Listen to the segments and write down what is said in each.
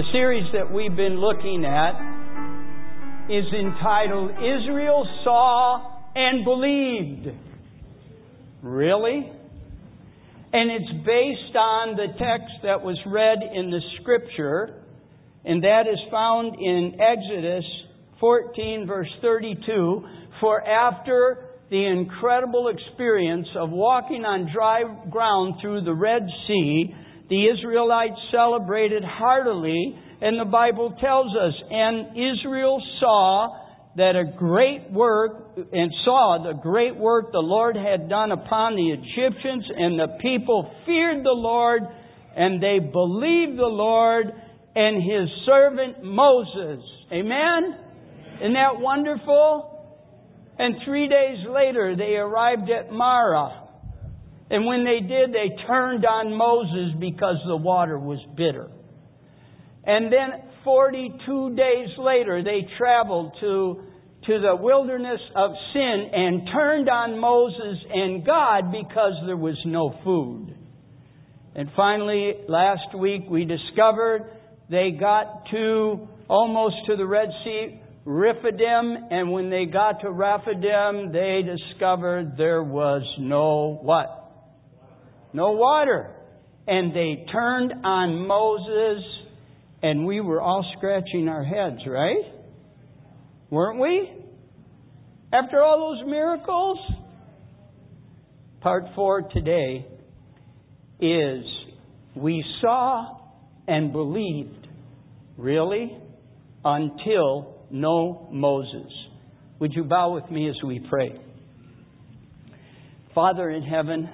series that we've been looking at is entitled, Israel Saw and Believed. Really? And it's based on the text that was read in the Scripture, and that is found in Exodus 14, verse 32. For after the incredible experience of walking on dry ground through the Red Sea, the Israelites celebrated heartily, and the Bible tells us, and Israel saw the great work the Lord had done upon the Egyptians, and the people feared the Lord, and they believed the Lord and His servant Moses. Amen? Isn't that wonderful? And 3 days later, they arrived at Marah. And when they did, they turned on Moses because the water was bitter. And then 42 days later, they traveled to the wilderness of Sin and turned on Moses and God because there was no food. And finally, last week, we discovered they got almost to the Red Sea, Rephidim, and when they got to Rephidim, they discovered there was no what? No water. And they turned on Moses, and we were all scratching our heads, right? Weren't we? After all those miracles? Part 4 today is we saw and believed, really, until no Moses. Would you bow with me as we pray? Father in heaven,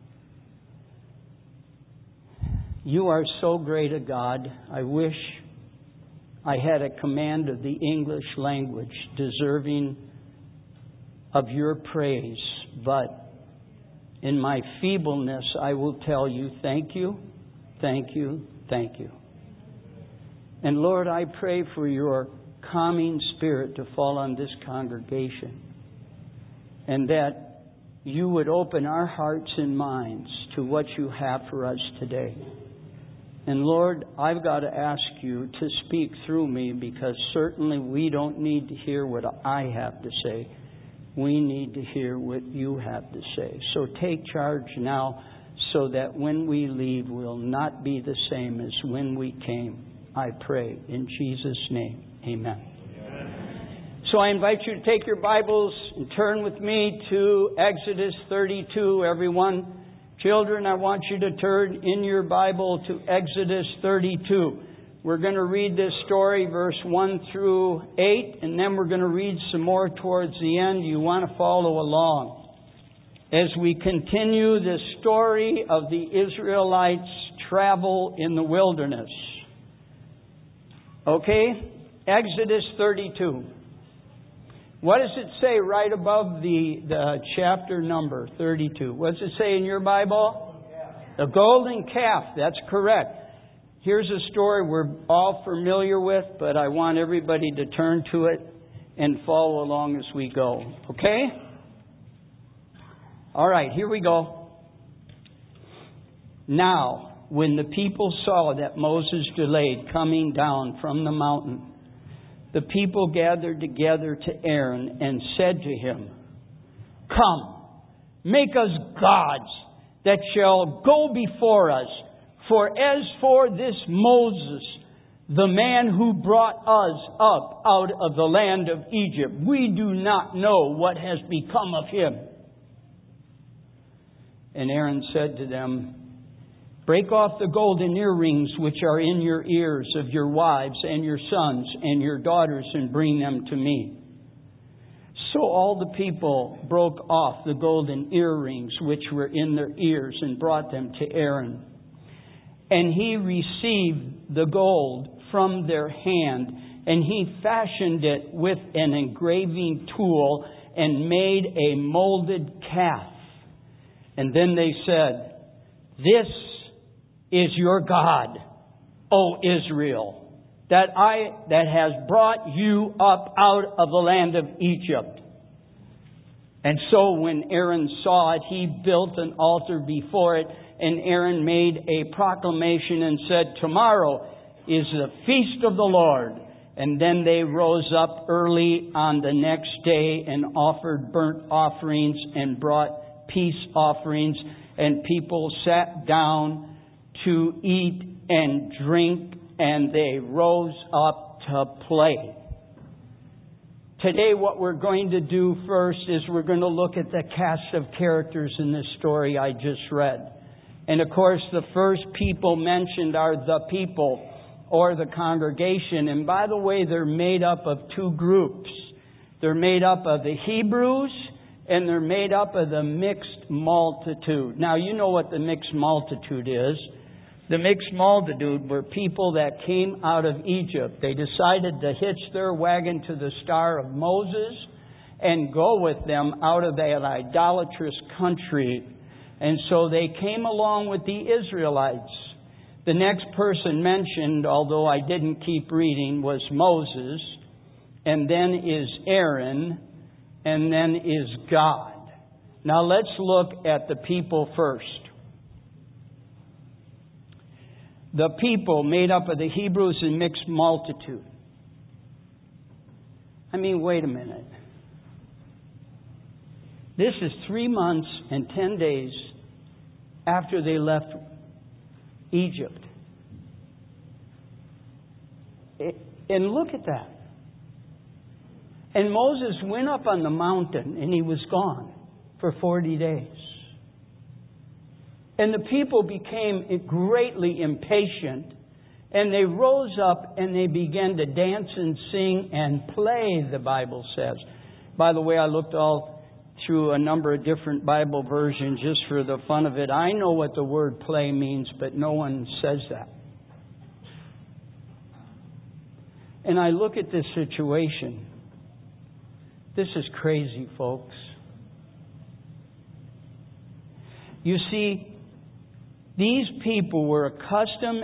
You are so great a God. I wish I had a command of the English language deserving of Your praise. But in my feebleness, I will tell You, thank You, thank You, thank You. And Lord, I pray for Your calming spirit to fall on this congregation, and that You would open our hearts and minds to what You have for us today. And Lord, I've got to ask You to speak through me, because certainly we don't need to hear what I have to say. We need to hear what You have to say. So take charge now, so that when we leave, we'll not be the same as when we came. I pray in Jesus' name. Amen. So I invite you to take your Bibles and turn with me to Exodus 32, everyone. Children, I want you to turn in your Bible to Exodus 32. We're going to read this story, verse 1 through 8, and then we're going to read some more towards the end. You want to follow along as we continue this story of the Israelites' travel in the wilderness. Okay? Exodus 32. What does it say right above the chapter number 32? What does it say in your Bible? The golden calf. That's correct. Here's a story we're all familiar with, but I want everybody to turn to it and follow along as we go. Okay? All right, here we go. Now, when the people saw that Moses delayed coming down from the mountain, the people gathered together to Aaron and said to him, Come, make us gods that shall go before us. For as for this Moses, the man who brought us up out of the land of Egypt, we do not know what has become of him. And Aaron said to them, Break off the golden earrings which are in your ears of your wives and your sons and your daughters, and bring them to me. So all the people broke off the golden earrings which were in their ears and brought them to Aaron. And he received the gold from their hand, and he fashioned it with an engraving tool and made a molded calf. And then they said, This is your God, O Israel, that has brought you up out of the land of Egypt. And so when Aaron saw it, he built an altar before it, and Aaron made a proclamation and said, Tomorrow is the feast of the Lord. And then they rose up early on the next day and offered burnt offerings and brought peace offerings. And people sat down to eat and drink, and they rose up to play. Today what we're going to do first is we're going to look at the cast of characters in this story I just read. And of course the first people mentioned are the people or the congregation. And by the way, they're made up of two groups. They're made up of the Hebrews and they're made up of the mixed multitude. Now you know what the mixed multitude is. The mixed multitude were people that came out of Egypt. They decided to hitch their wagon to the star of Moses and go with them out of that idolatrous country. And so they came along with the Israelites. The next person mentioned, although I didn't keep reading, was Moses, and then is Aaron, and then is God. Now let's look at the people first. The people made up of the Hebrews and mixed multitude. I mean, wait a minute. This is 3 months and 10 days after they left Egypt. And look at that. And Moses went up on the mountain and he was gone for 40 days. And the people became greatly impatient, and they rose up and they began to dance and sing and play, the Bible says. By the way, I looked all through a number of different Bible versions just for the fun of it. I know what the word play means, but no one says that. And I look at this situation. This is crazy, folks. You see, these people were accustomed,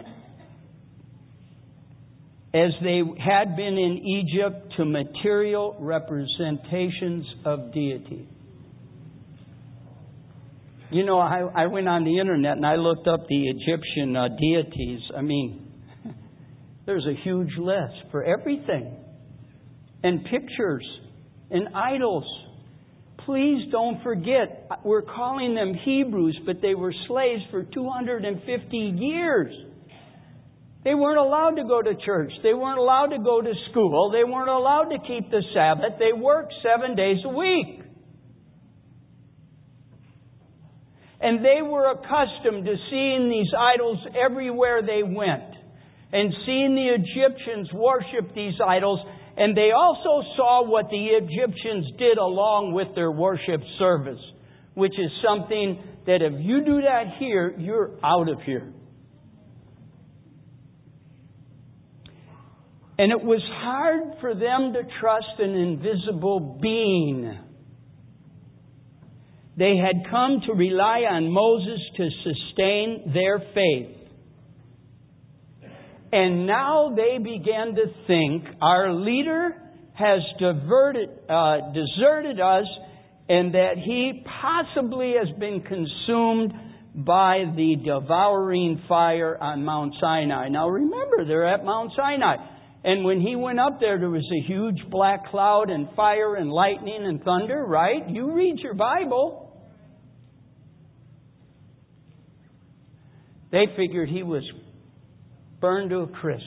as they had been in Egypt, to material representations of deity. You know, I went on the internet and I looked up the Egyptian deities. I mean, there's a huge list for everything. And pictures and idols. Please don't forget, we're calling them Hebrews, but they were slaves for 250 years. They weren't allowed to go to church. They weren't allowed to go to school. They weren't allowed to keep the Sabbath. They worked 7 days a week. And they were accustomed to seeing these idols everywhere they went. And seeing the Egyptians worship these idols. And they also saw what the Egyptians did along with their worship service, which is something that if you do that here, you're out of here. And it was hard for them to trust an invisible being. They had come to rely on Moses to sustain their faith. And now they began to think, our leader has deserted us, and that he possibly has been consumed by the devouring fire on Mount Sinai. Now remember, they're at Mount Sinai. And when he went up there, there was a huge black cloud and fire and lightning and thunder, right? You read your Bible. They figured he was burned to a crisp.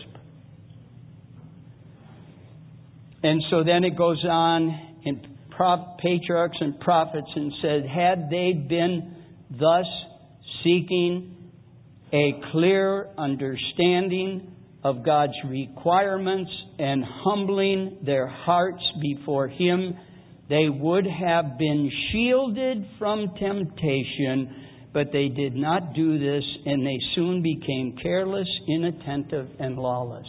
And so then it goes on in Patriarchs and Prophets and said, had they been thus seeking a clear understanding of God's requirements and humbling their hearts before Him, they would have been shielded from temptation. But they did not do this, and they soon became careless, inattentive, and lawless.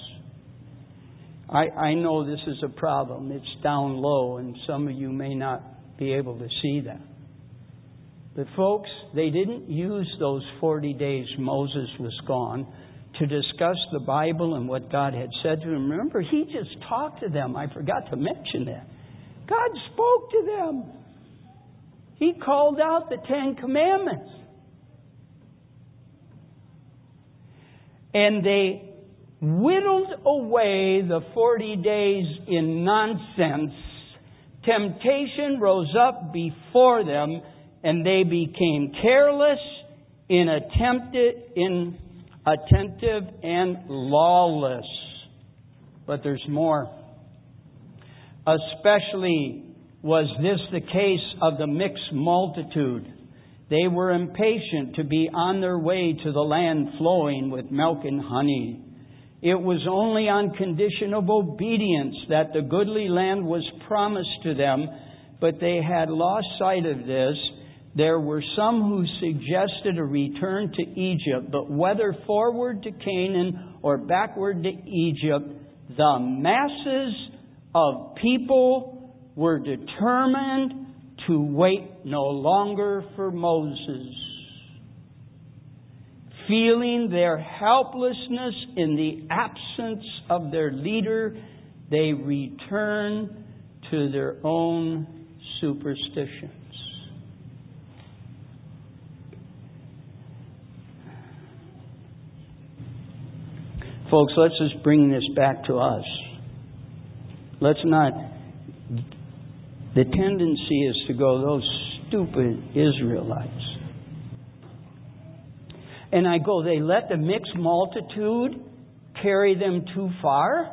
I know this is a problem. It's down low, and some of you may not be able to see that. But folks, they didn't use those 40 days Moses was gone to discuss the Bible and what God had said to him. Remember, he just talked to them. I forgot to mention that. God spoke to them. He called out the 10 Commandments. And they whittled away the 40 days in nonsense, temptation rose up before them, and they became careless, inattentive, and lawless. But there's more. Especially was this the case of the mixed multitude. They were impatient to be on their way to the land flowing with milk and honey. It was only on condition of obedience that the goodly land was promised to them, but they had lost sight of this. There were some who suggested a return to Egypt, but whether forward to Canaan or backward to Egypt, the masses of people were determined to wait no longer for Moses. Feeling their helplessness in the absence of their leader, they returned to their own superstitions. Folks, let's just bring this back to us. Let's not... The tendency is to go, those stupid Israelites. And I go, they let the mixed multitude carry them too far?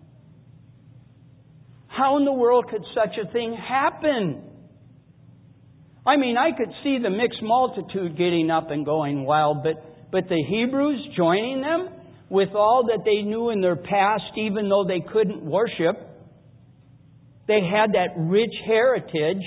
How in the world could such a thing happen? I mean, I could see the mixed multitude getting up and going wild, but the Hebrews joining them with all that they knew in their past, even though they couldn't worship, they had that rich heritage,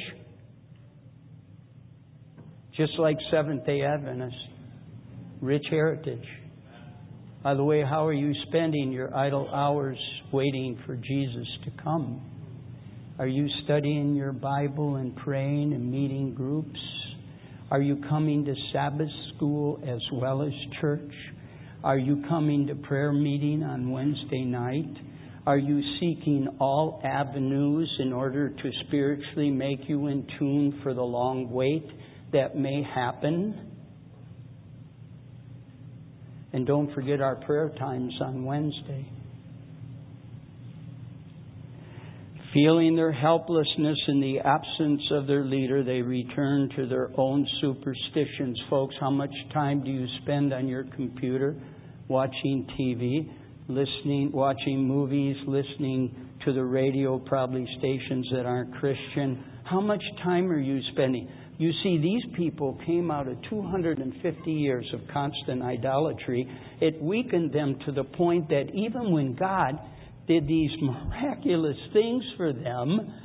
just like Seventh-day Adventists. Rich heritage. By the way, how are you spending your idle hours waiting for Jesus to come? Are you studying your Bible and praying and meeting groups? Are you coming to Sabbath school as well as church? Are you coming to prayer meeting on Wednesday night? Are you seeking all avenues in order to spiritually make you in tune for the long wait that may happen? And don't forget our prayer times on Wednesday. Feeling their helplessness in the absence of their leader, they return to their own superstitions. Folks, how much time do you spend on your computer watching TV? Watching movies, listening to the radio, probably stations that aren't Christian. How much time are you spending? You see, these people came out of 250 years of constant idolatry. It weakened them to the point that even when God did these miraculous things for them,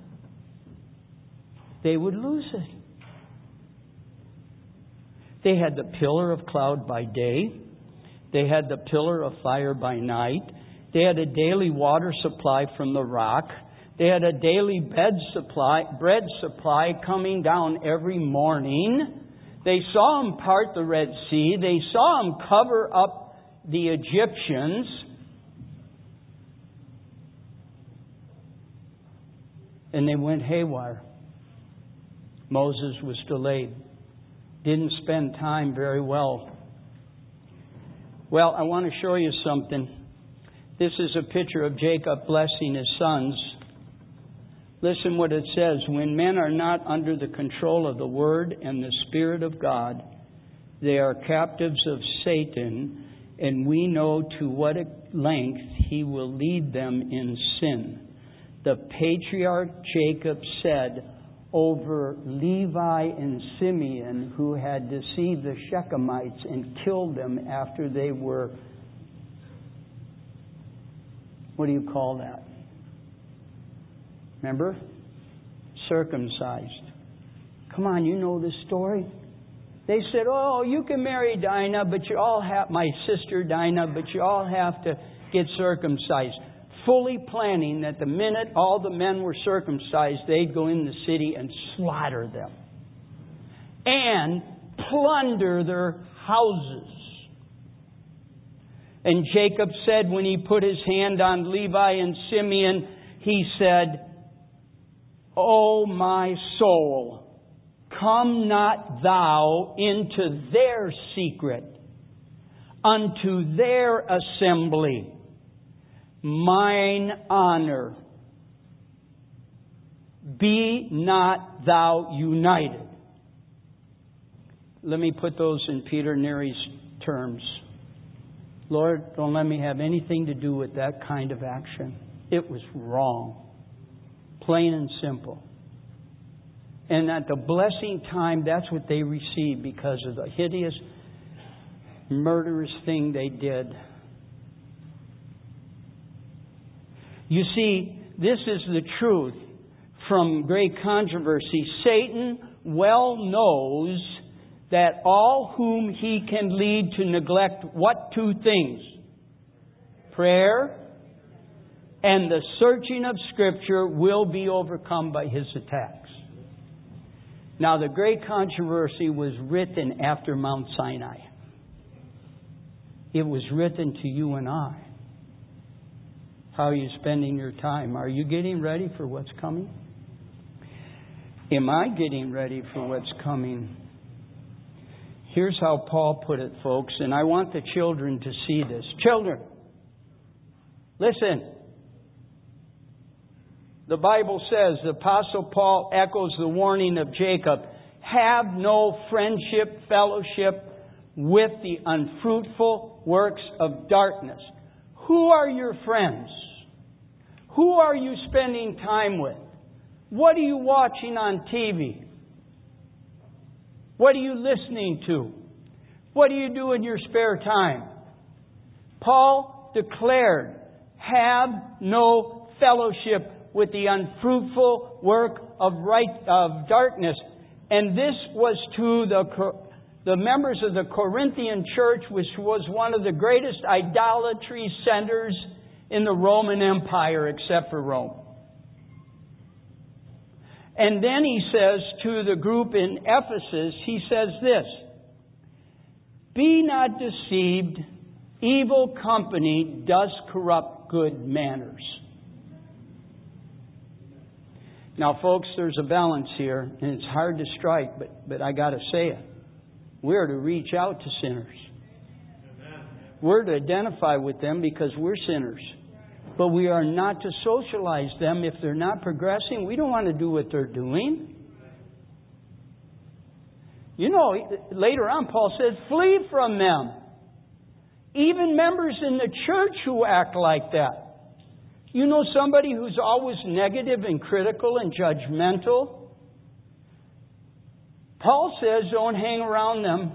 they would lose it. They had the pillar of cloud by day. They had the pillar of fire by night. They had a daily water supply from the rock. They had a daily bread supply coming down every morning. They saw Him part the Red Sea. They saw Him cover up the Egyptians. And they went haywire. Moses was delayed. Didn't spend time very well. Well, I want to show you something. This is a picture of Jacob blessing his sons. Listen what it says. When men are not under the control of the Word and the Spirit of God, they are captives of Satan, and we know to what length he will lead them in sin. The patriarch Jacob said over Levi and Simeon, who had deceived the Shechemites and killed them after they were, what do you call that? Remember? Circumcised. Come on, you know this story. They said, oh, you can marry Dinah, but you all have, my sister Dinah, but you all have to get circumcised. Fully planning that the minute all the men were circumcised, they'd go in the city and slaughter them. And plunder their houses. And Jacob said when he put his hand on Levi and Simeon, he said, O my soul, come not thou into their secret. unto their assembly mine honor. Be not thou united. Let me put those in Peter Neary's terms. Lord, don't let me have anything to do with that kind of action. It was wrong. Plain and simple. And at the blessing time, that's what they received because of the hideous, murderous thing they did. You see, this is the truth from great controversy. Satan well knows that all whom he can lead to neglect what two things? Prayer and the searching of Scripture will be overcome by his attacks. Now, the great controversy was written after Mount Sinai. It was written to you and I. How are you spending your time? Are you getting ready for what's coming? Am I getting ready for what's coming? Here's how Paul put it, folks, and I want the children to see this. Children, listen. The Bible says, the Apostle Paul echoes the warning of Jacob, have no friendship, fellowship with the unfruitful works of darkness. Who are your friends? Who are you spending time with? What are you watching on TV? What are you listening to? What do you do in your spare time? Paul declared, have no fellowship with the unfruitful work of darkness. And this was to the members of the Corinthian church, which was one of the greatest idolatry centers in the Roman Empire, except for Rome. And then he says to the group in Ephesus, he says this, be not deceived, evil company does corrupt good manners. Now, folks, there's a balance here, and it's hard to strike, but I got to say it. We're to reach out to sinners. We're to identify with them because we're sinners. But we are not to socialize them if they're not progressing. We don't want to do what they're doing. You know, later on, Paul says, flee from them. Even members in the church who act like that. You know somebody who's always negative and critical and judgmental? Paul says, don't hang around them.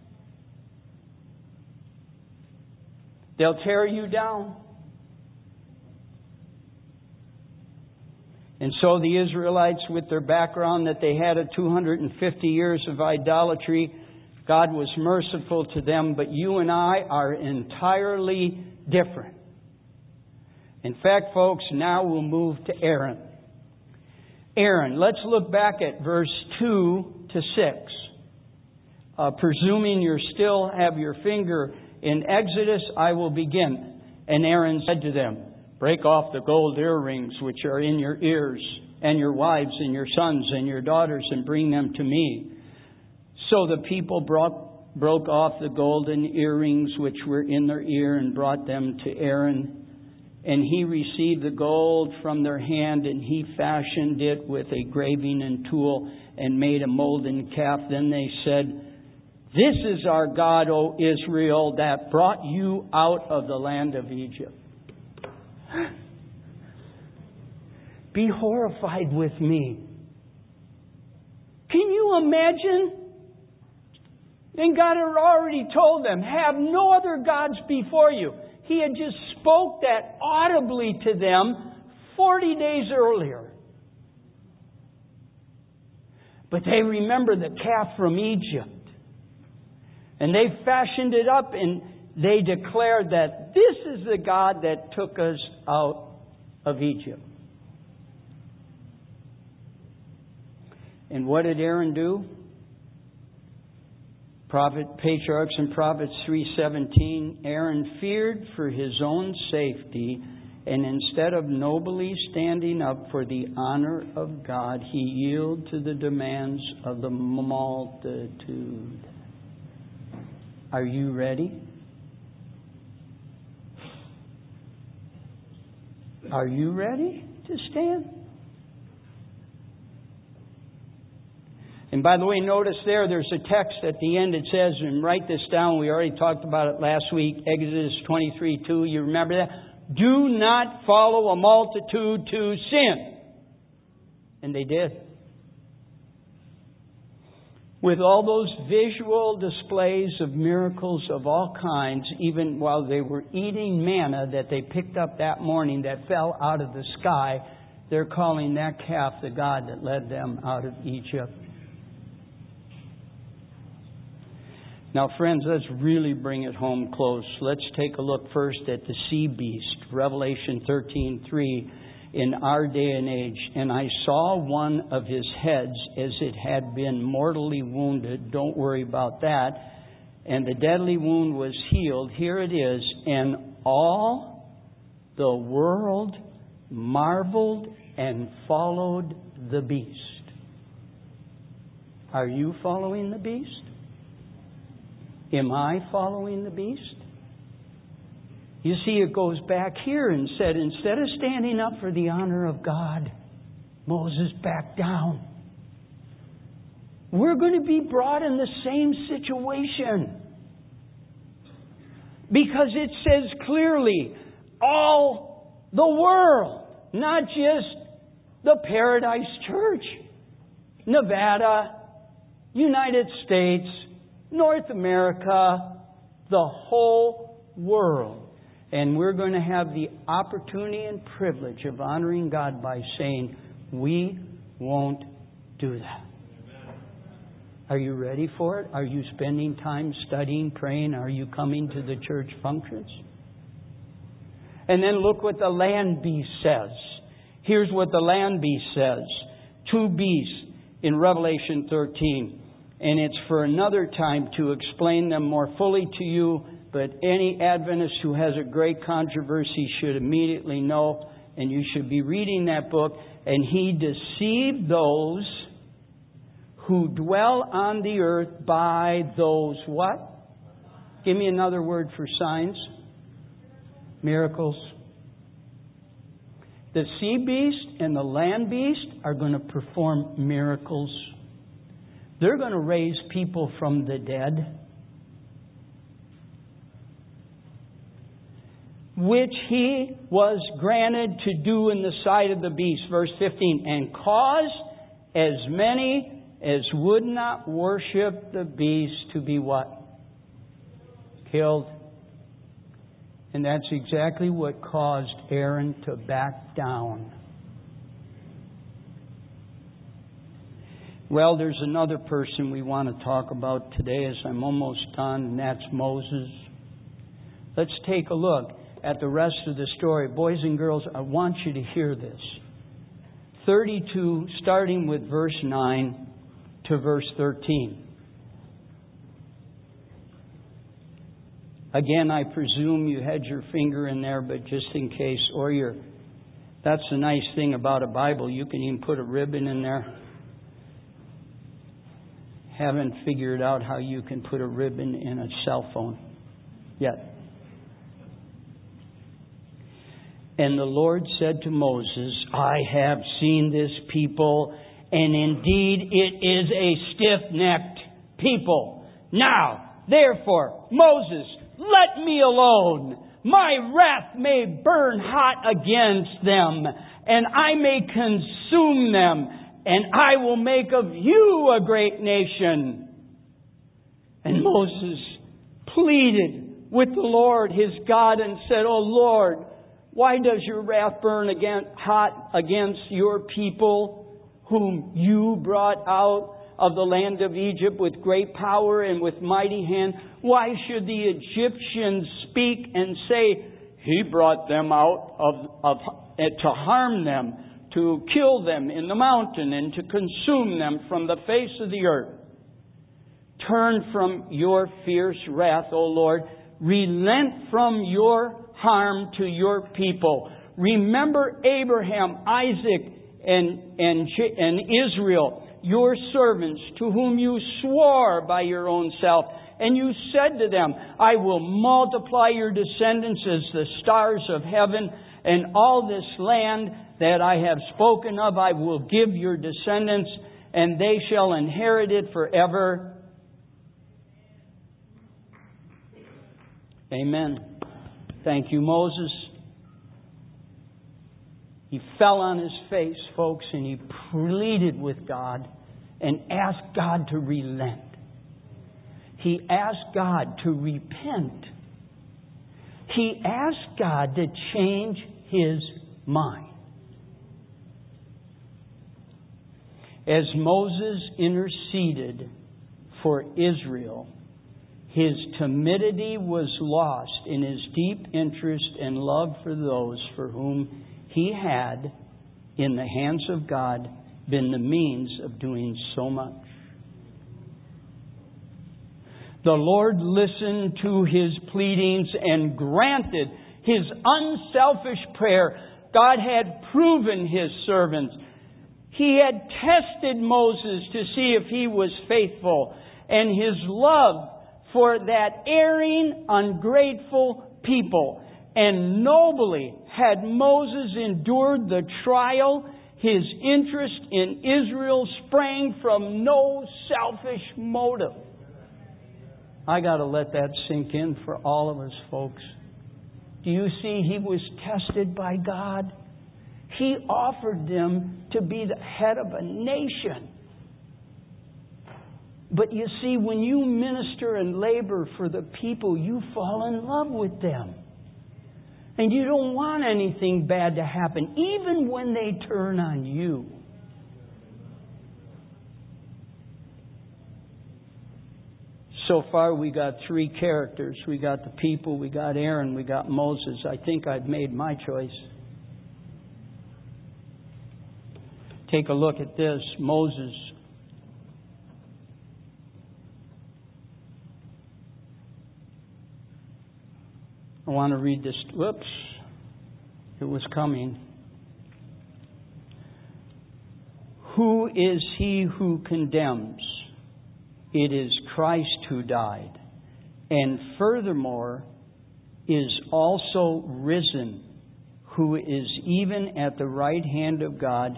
They'll tear you down. And so the Israelites, with their background that they had 250 years of idolatry, God was merciful to them, but you and I are entirely different. In fact, folks, now we'll move to Aaron. Aaron, let's look back at verse 2 to 6. Presuming you still have your finger in Exodus, I will begin. And Aaron said to them, break off the gold earrings which are in your ears, and your wives and your sons and your daughters, and bring them to me. So the people broke off the golden earrings which were in their ear and brought them to Aaron. And he received the gold from their hand, and he fashioned it with a graving and tool and made a molten calf. Then they said, this is our God, O Israel, that brought you out of the land of Egypt. Be horrified with me. Can you imagine? And God had already told them, have no other gods before you. He had just spoke that audibly to them 40 days earlier. But they remember the calf from Egypt. And they fashioned it up and they declared that this is the God that took us out of Egypt. And what did Aaron do? Patriarchs and Prophets 3:17, Aaron feared for his own safety, and instead of nobly standing up for the honor of God, he yielded to the demands of the multitude. Are you ready? Are you ready to stand? And by the way, notice there's a text at the end. It says, and write this down. We already talked about it last week. Exodus 23:2. You remember that? Do not follow a multitude to sin. And they did. With all those visual displays of miracles of all kinds, even while they were eating manna that they picked up that morning that fell out of the sky, they're calling that calf the God that led them out of Egypt. Now, friends, let's really bring it home close. Let's take a look first at the sea beast, Revelation 13:3. In our day and age, and I saw one of his heads as it had been mortally wounded. Don't worry about that. And the deadly wound was healed. Here it is. And all the world marveled and followed the beast. Are you following the beast? Am I following the beast? You see, it goes back here and said, instead of standing up for the honor of God, Moses backed down. We're going to be brought in the same situation. Because it says clearly, all the world, not just the Paradise Church, Nevada, United States, North America, the whole world. And we're going to have the opportunity and privilege of honoring God by saying, we won't do that. Are you ready for it? Are you spending time studying, praying? Are you coming to the church functions? And then look what the land beast says. Here's what the land beast says. 2 beasts in Revelation 13. And it's for another time to explain them more fully to you. But any Adventist who has a great controversy should immediately know, and you should be reading that book. And he deceived those who dwell on the earth by those what? Give me another word for signs. Miracles. The sea beast and the land beast are going to perform miracles. They're going to raise people from the dead, which he was granted to do in the sight of the beast. Verse 15, and cause as many as would not worship the beast to be what? Killed. And that's exactly what caused Aaron to back down. Well, there's another person we want to talk about today as I'm almost done, and that's Moses. Let's take a look at the rest of the story. Boys and girls, I want you to hear this. 32, starting with verse 9 to verse 13. Again, I presume you had your finger in there, but just in case, that's the nice thing about a Bible. You can even put a ribbon in there. Haven't figured out how you can put a ribbon in a cell phone yet. And the Lord said to Moses, I have seen this people, and indeed it is a stiff-necked people. Now, therefore, Moses, let me alone. My wrath may burn hot against them, and I may consume them, and I will make of you a great nation. And Moses pleaded with the Lord his God and said, O Lord, why does your wrath burn hot against your people whom you brought out of the land of Egypt with great power and with mighty hand? Why should the Egyptians speak and say, he brought them out to harm them, to kill them in the mountain, and to consume them from the face of the earth? Turn from your fierce wrath, O Lord. Relent from your harm to your people. Remember Abraham, Isaac, and Israel, your servants, to whom you swore by your own self. And you said to them, I will multiply your descendants as the stars of heaven and all this land that I have spoken of I will give your descendants, and they shall inherit it forever. Amen. Thank you, Moses. He fell on his face, folks, and he pleaded with God and asked God to relent. He asked God to repent. He asked God to change his mind. As Moses interceded for Israel, his timidity was lost in his deep interest and love for those for whom he had, in the hands of God, been the means of doing so much. The Lord listened to his pleadings and granted his unselfish prayer. God had proven his servants. He had tested Moses to see if he was faithful. And his love for that erring, ungrateful people. And nobly had Moses endured the trial. His interest in Israel sprang from no selfish motive. I got to let that sink in for all of us, folks. Do you see he was tested by God? He offered them to be the head of a nation. But you see, when you minister and labor for the people, you fall in love with them. And you don't want anything bad to happen, even when they turn on you. So far we got three characters. We got the people, we got Aaron, we got Moses. I think I've made my choice. Take a look at this. Moses. I want to read this. Whoops. It was coming. Who is he who condemns? It is Christ who died, and furthermore is also risen, who is even at the right hand of God,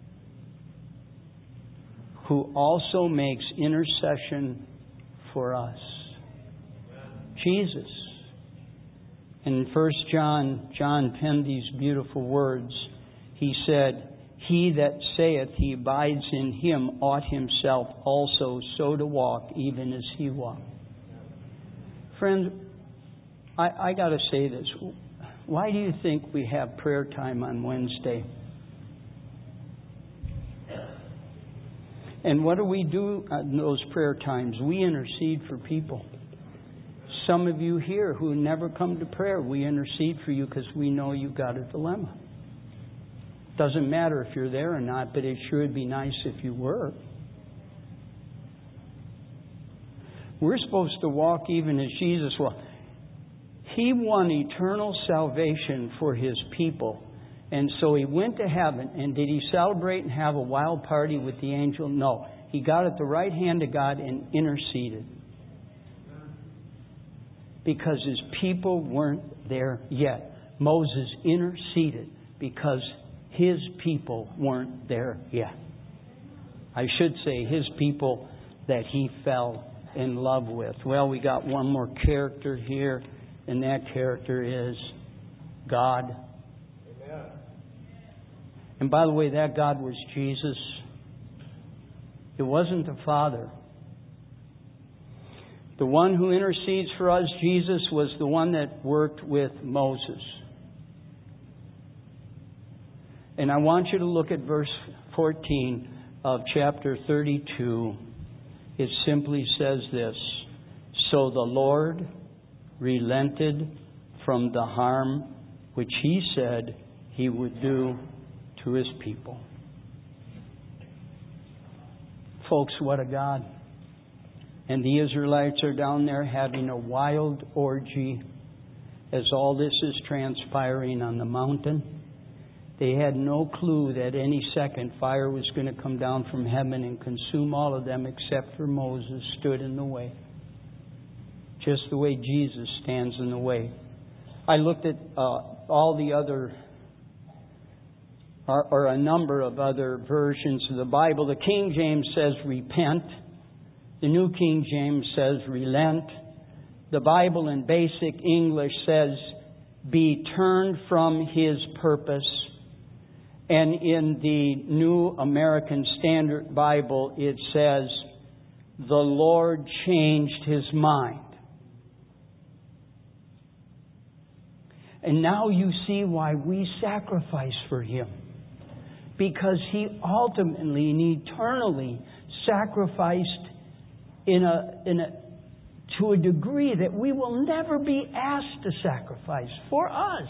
who also makes intercession for us. Jesus. In 1 John penned these beautiful words. He said, "He that saith he abides in him ought himself also so to walk, even as he walked." Friends, I got to say this. Why do you think we have prayer time on Wednesday? And what do we do in those prayer times? We intercede for people. Some of you here who never come to prayer, we intercede for you because we know you've got a dilemma. Doesn't matter if you're there or not, but it sure would be nice if you were. We're supposed to walk even as Jesus walked. He won eternal salvation for his people. And so he went to heaven. And did he celebrate and have a wild party with the angel? No. He got at the right hand of God and interceded. Because his people weren't there yet. Moses interceded because his people weren't there yet. I should say his people that he fell in love with. Well, we got one more character here, and that character is God. Amen. And by the way, that God was Jesus. It wasn't the Father. The one who intercedes for us, Jesus, was the one that worked with Moses. And I want you to look at verse 14 of chapter 32. It simply says this: "So the Lord relented from the harm which he said he would do to his people." Folks, what a God. And the Israelites are down there having a wild orgy as all this is transpiring on the mountain. They had no clue that any second fire was going to come down from heaven and consume all of them except for Moses stood in the way. Just the way Jesus stands in the way. I looked at all the other or a number of other versions of the Bible. The King James says repent. The New King James says relent. The Bible in basic English says be turned from His purpose. And in the New American Standard Bible it says the Lord changed His mind. And now you see why we sacrifice for Him. Because He ultimately and eternally sacrificed to a degree that we will never be asked to sacrifice for us.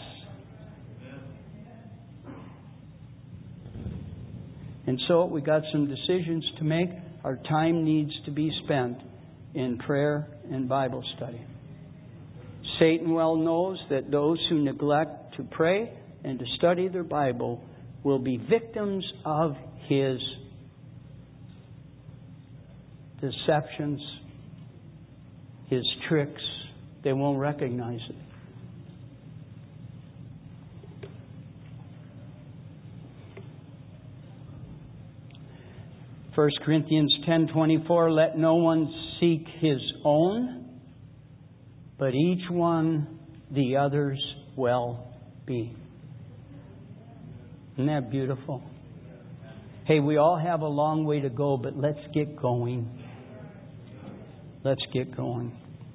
And so we got some decisions to make. Our time needs to be spent in prayer and Bible study. Satan well knows that those who neglect to pray and to study their Bible will be victims of his deceptions, his tricks. They won't recognize it. First Corinthians 10:24, let no one seek his own, but each one the other's well-being. Isn't that beautiful? Hey, we all have a long way to go, but let's get going. Let's get going.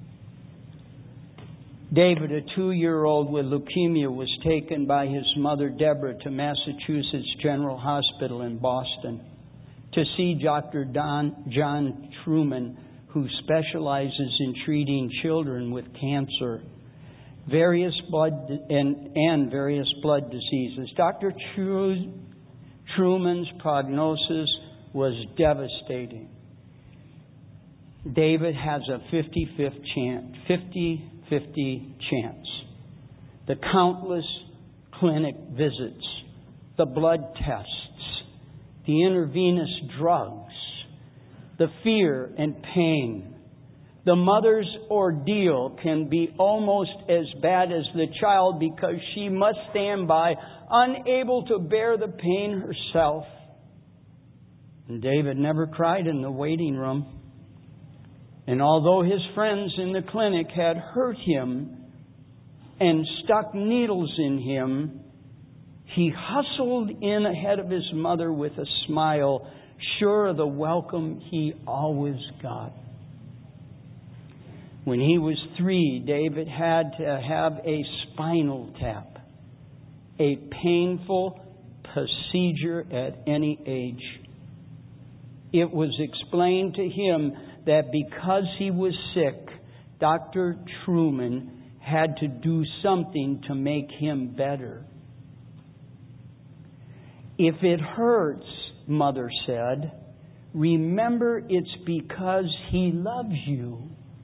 David, a 2-year-old with leukemia, was taken by his mother Deborah to Massachusetts General Hospital in Boston to see Dr. John Truman, who specializes in treating children with cancer, various blood diseases. Dr. Truman's prognosis was devastating. David has a 50-50 chance. The countless clinic visits, the blood tests, the intravenous drugs, the fear and pain. The mother's ordeal can be almost as bad as the child because she must stand by, unable to bear the pain herself. And David never cried in the waiting room. And although his friends in the clinic had hurt him and stuck needles in him, he hustled in ahead of his mother with a smile, sure of the welcome he always got. When he was 3, David had to have a spinal tap, a painful procedure at any age. It was explained to him that because he was sick, Dr. Truman had to do something to make him better. If it hurts, Mother said, remember it's because he loves you.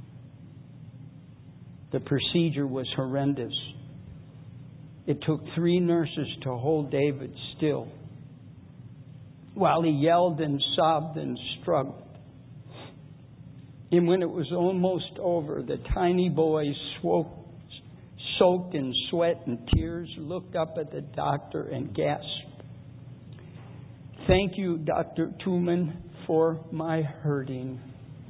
The procedure was horrendous. It took 3 nurses to hold David still while he yelled and sobbed and struggled. And when it was almost over, the tiny boy, soaked in sweat and tears, looked up at the doctor and gasped, "Thank you, Dr. Truman, for my hurting."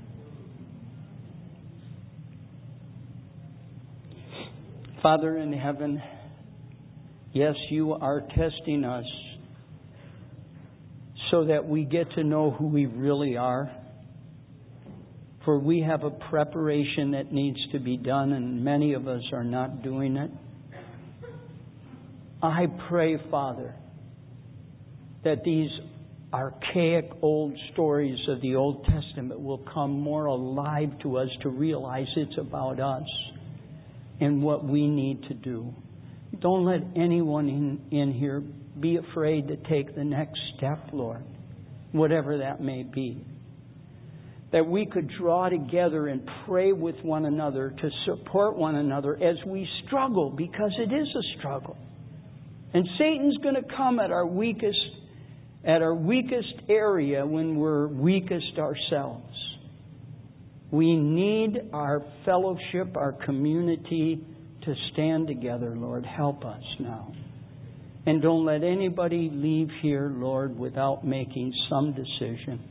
Father in heaven, yes, you are testing us so that we get to know who we really are. For we have a preparation that needs to be done, and many of us are not doing it. I pray, Father, that these archaic old stories of the Old Testament will come more alive to us to realize it's about us and what we need to do. Don't let anyone in here be afraid to take the next step, Lord, whatever that may be. That we could draw together and pray with one another to support one another as we struggle, because it is a struggle. And Satan's going to come at our weakest area when we're weakest ourselves. We need our fellowship, our community to stand together, Lord. Help us now. And don't let anybody leave here, Lord, without making some decision.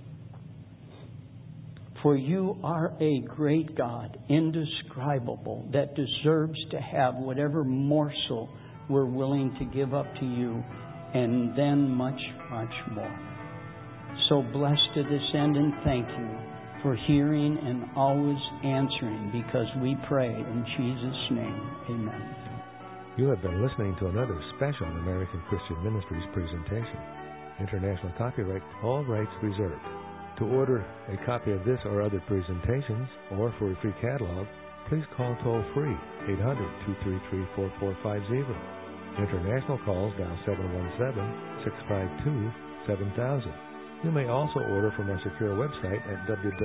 For you are a great God, indescribable, that deserves to have whatever morsel we're willing to give up to you, and then much, much more. So blessed to this end, and thank you for hearing and always answering, because we pray in Jesus' name. Amen. You have been listening to another special American Christian Ministries presentation. International copyright, all rights reserved. To order a copy of this or other presentations, or for a free catalog, please call toll-free 800-233-4450. International calls dial 717-652-7000. You may also order from our secure website at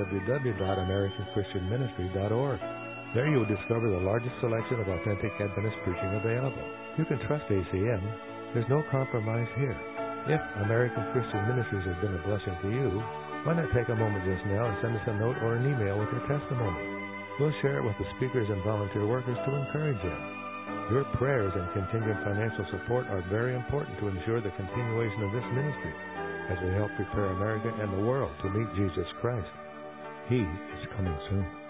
www.americanchristianministry.org. There you will discover the largest selection of authentic Adventist preaching available. You can trust ACM. There's no compromise here. If American Christian Ministries has been a blessing to you, why not take a moment just now and send us a note or an email with your testimony? We'll share it with the speakers and volunteer workers to encourage them. Your prayers and continued financial support are very important to ensure the continuation of this ministry as we help prepare America and the world to meet Jesus Christ. He is coming soon.